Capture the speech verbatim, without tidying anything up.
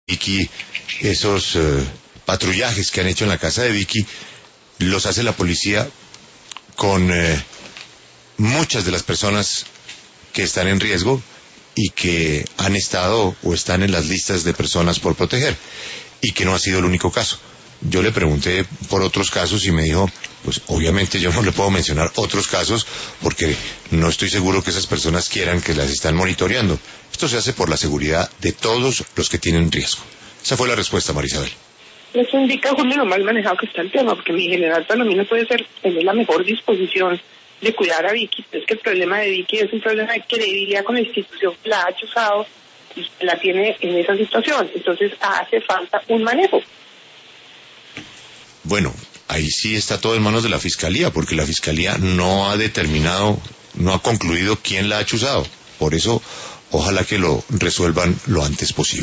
Vicky, esos eh, patrullajes que han hecho en la casa de Vicky, los hace la policía con eh, muchas de las personas que están en riesgo y que han estado o están en las listas de personas por proteger, y que no ha sido el único caso. Yo le pregunté por otros casos y me dijo, pues obviamente yo no le puedo mencionar otros casos porque no estoy seguro que esas personas quieran que las están monitoreando. Esto se hace por la seguridad de todos los que tienen riesgo. Esa fue la respuesta, Marisabel. Eso indica, Julio, lo mal manejado que está el tema, porque mi general para mí no puede ser tener la mejor disposición de cuidar a Vicky. Es que el problema de Vicky es un problema de credibilidad con la institución que la ha chuzado y la tiene en esa situación. Entonces hace falta un manejo. Bueno, ahí sí está todo en manos de la Fiscalía, porque la Fiscalía no ha determinado, no ha concluido quién la ha chuzado. Por eso, ojalá que lo resuelvan lo antes posible.